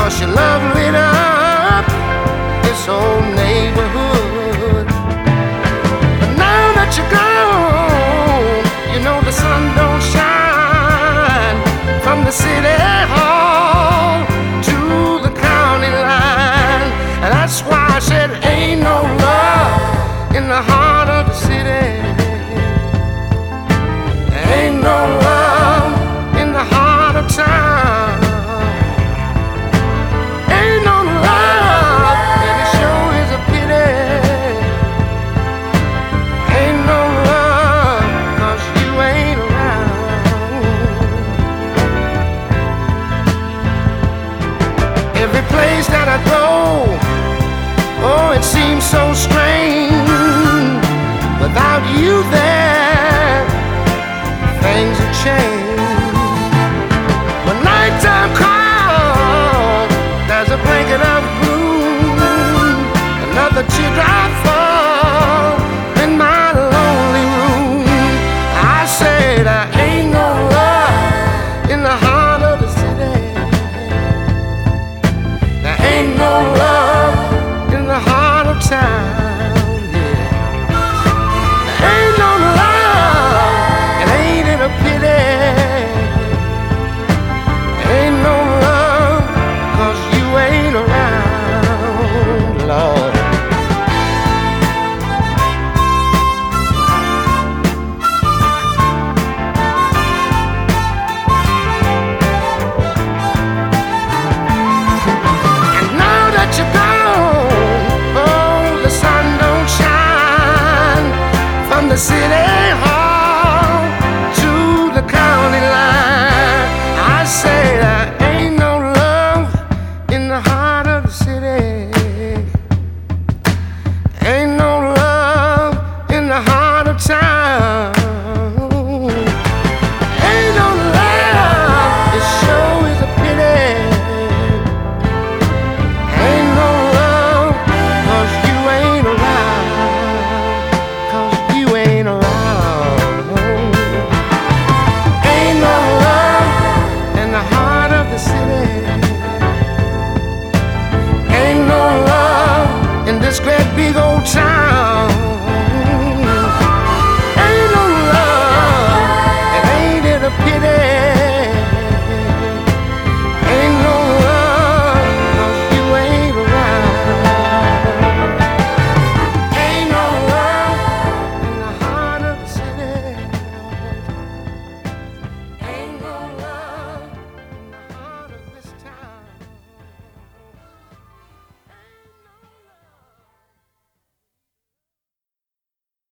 'cause your love lit up this whole neighborhood. But now that you're gone, you know the sun don't shine from the city hall to the county line. And that's why I said ain't no love in the heart of the city. Ain't no love in the heart of town. Ain't no love, and it sure is a pity. Ain't no love, 'cause you ain't around. Every place that I go, oh, it seems so strange. Without you there, things have changed. When nighttime comes, there's a blanket of gloom. Another teardrop falls in my lonely room. I say there ain't no love in the heart of the city. There ain't no love in the heart of town.